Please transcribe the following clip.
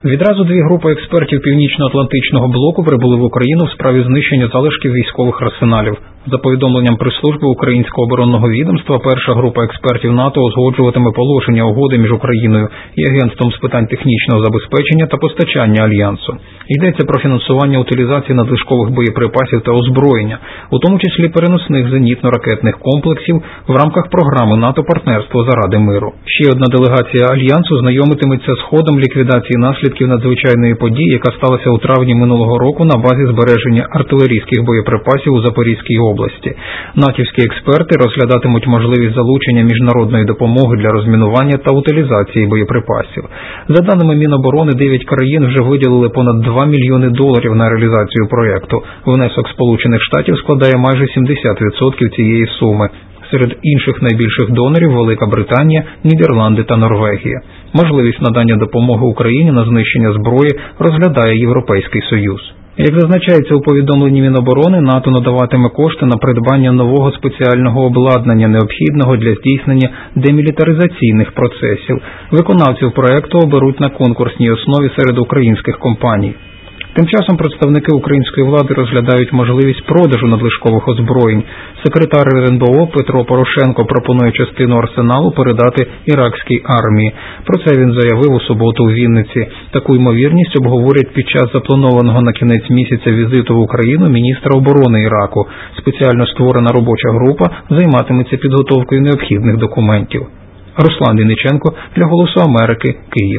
Відразу дві групи експертів Північно-Атлантичного блоку прибули в Україну в справі знищення залишків військових арсеналів. За повідомленням прес-служби Українського оборонного відомства, перша група експертів НАТО узгоджуватиме положення угоди між Україною і Агентством з питань технічного забезпечення та постачання Альянсу. Йдеться про фінансування утилізації надлишкових боєприпасів та озброєння, у тому числі переносних зенітно-ракетних комплексів в рамках програми НАТО «Партнерство заради миру». Ще одна делегація Альянсу знайомитиметься з ходом ліквідації наслідків надзвичайної події, яка сталася у травні минулого року на базі збереження артилерійських боєприпасів у Запорізькій області. натівські експерти розглядатимуть можливість залучення міжнародної допомоги для розмінування та утилізації боєприпасів. За даними Міноборони, 9 країн вже виділили понад $2 мільйони на реалізацію проєкту. Внесок Сполучених Штатів складає майже 70% цієї суми. Серед інших найбільших донорів – Велика Британія, Нідерланди та Норвегія. Можливість надання допомоги Україні на знищення зброї розглядає Європейський Союз. Як зазначається у повідомленні Міноборони, НАТО надаватиме кошти на придбання нового спеціального обладнання, необхідного для здійснення демілітаризаційних процесів. Виконавців проєкту оберуть на конкурсній основі серед українських компаній. Тим часом представники української влади розглядають можливість продажу надлишкових озброєнь. Секретар РНБО Петро Порошенко пропонує частину арсеналу передати іракській армії. Про це він заявив у суботу у Вінниці. Таку ймовірність обговорять під час запланованого на кінець місяця візиту в Україну міністра оборони Іраку. Спеціально створена робоча група займатиметься підготовкою необхідних документів. Руслан Вінниченко для «Голосу Америки», Київ.